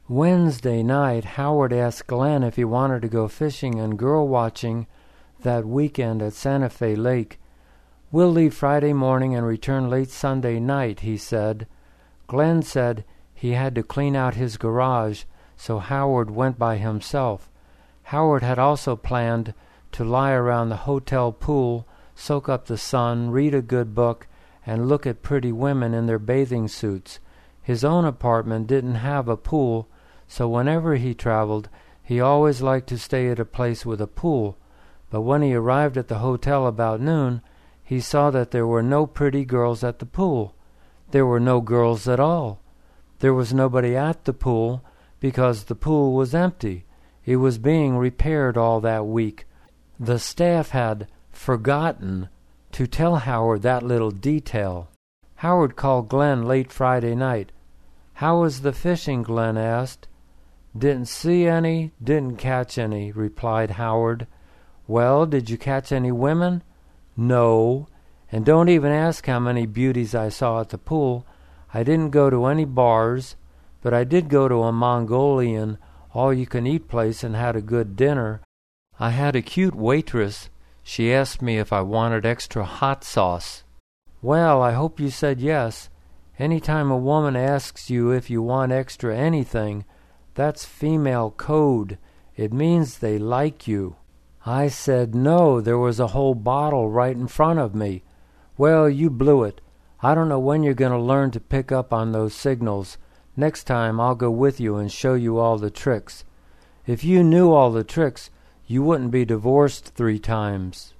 Wednesday night, Howard asked Glenn if he wanted to go fishing and girl watching that weekend at Santa Fe Lake. "We'll leave Friday morning and return late Sunday night," he said. Glenn said he had to clean out his garage, so Howard went by himself. Howard had also planned to lie around the hotel pool, soak up the sun, read a good book, and look at pretty women in their bathing suits. His own apartment didn't have a pool, so whenever he traveled, he always liked to stay at a place with a pool. But when he arrived at the hotel about noon, he saw that there were no pretty girls at the pool. There were no girls at all. There was nobody at the pool because the pool was empty. It was being repaired all that week. The staff had forgotten to tell Howard that little detail. Howard called Glenn late Friday night. "How was the fishing?" Glenn asked. "Didn't see any, didn't catch any," replied Howard. "Well, did you catch any women?" "No. And don't even ask how many beauties I saw at the pool. I didn't go to any bars, but I did go to a Mongolian all-you-can-eat place and had a good dinner. I had a cute waitress. She asked me if I wanted extra hot sauce." "Well, I hope you said yes. Any time a woman asks you if you want extra anything, that's female code. It means they like you." "I said no. There was a whole bottle right in front of me." "Well, you blew it. I don't know when you're going to learn to pick up on those signals. Next time I'll go with you and show you all the tricks." "If you knew all the tricks, you wouldn't be divorced 3 times."